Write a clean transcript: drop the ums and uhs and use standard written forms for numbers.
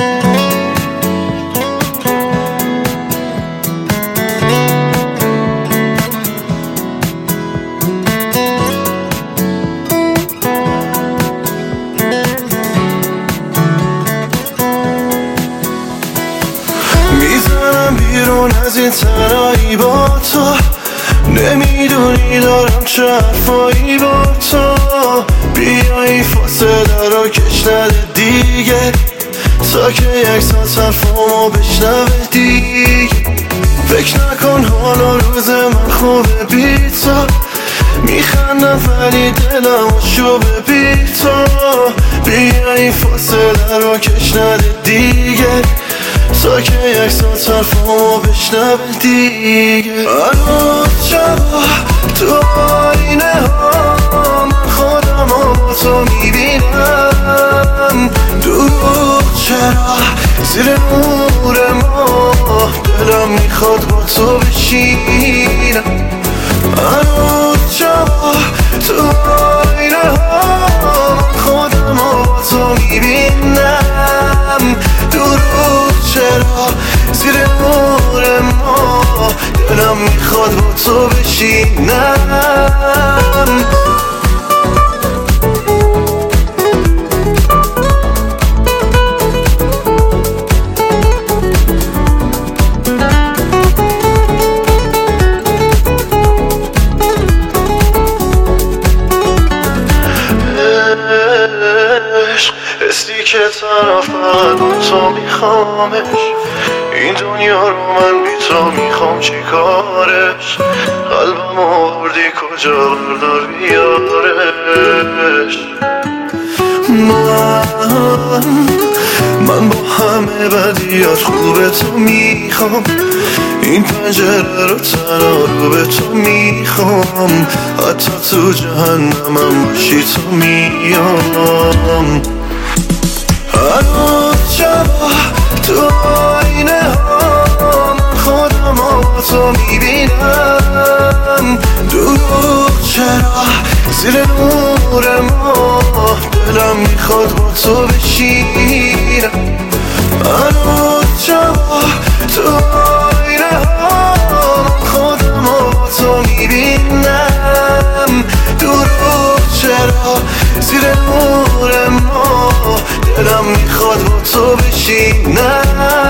میزنم بیرون از این تنهایی با تو، نمیدونی دارم چه حرفایی با تو. بیا این فاصله رو کش نده دیگه، تا که یک ساعت حرفامو بشنوه دیگه. فکر نکن حال و روز من خوبه بی تو، میخندم ولی دلم شوبه بی تو. بیا این فاصله رو کش نده دیگه، تا که یک ساعت حرفامو بشنوه دیگه. الان شبا تو آینه ها من خودمو با تو میبینم. دروغ چرا زیر نور ما، دلم میخواد با تو بشینم. الان شبا تو آینه ها من خودمو با تو میبینم. دروغ چرا زیر نور ما، دلم میخواد با تو بشینم. حسی که تنها فقط با تو میخوامش، این دنیا رو من بی تو میخوام چی کارش. قلبم آوردی کجا بردار بیارش. من با همه بدیات خوب تو میخوام، این پنجره رو تنها رو به تو میخوام. حتی تو جهنمم باشی تو میام. الان شبا تو آینه ها من خودمو با تو میبینم. دروغ چرا زیر نور ما، دلم میخواد با تو بشینم. الان شبا تو آینه ها من خودمو با تو میبینم. دروغ چرا زیر نور ما، دلم میخواد با تو بشینم.